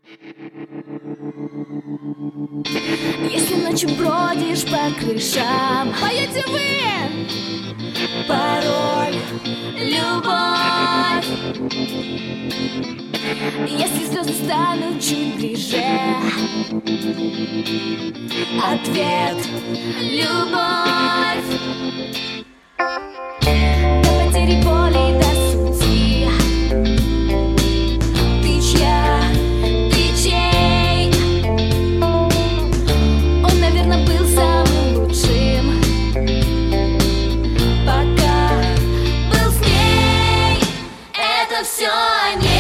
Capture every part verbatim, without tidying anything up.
Если ночью бродишь по крышам, поете вы! Пароль, любовь. Если звезды станут чуть ближе, ответ, любовь. До потери боли, до сути. Ты чья, ты чей? Он, наверное, был самым лучшим, пока был с ней. Это все о ней.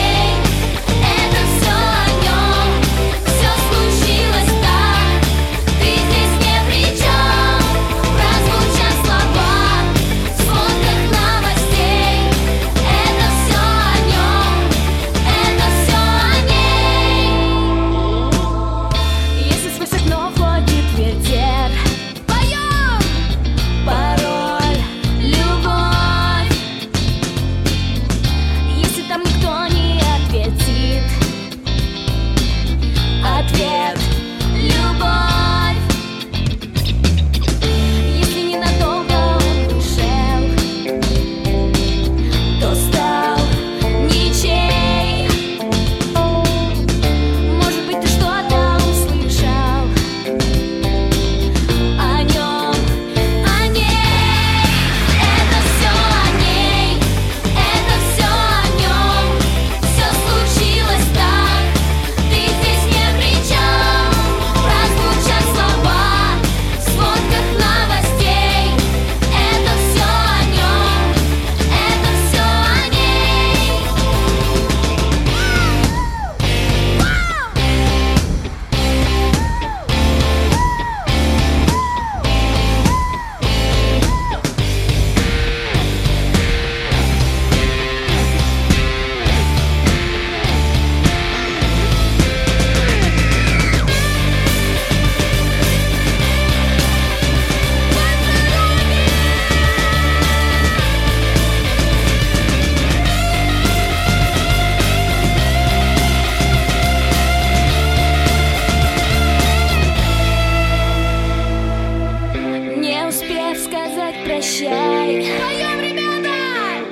Прощай, поем, ребята!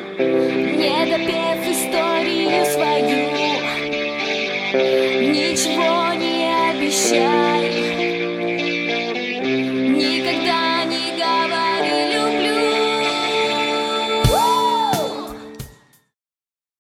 Не допев историю свою, ничего не обещай.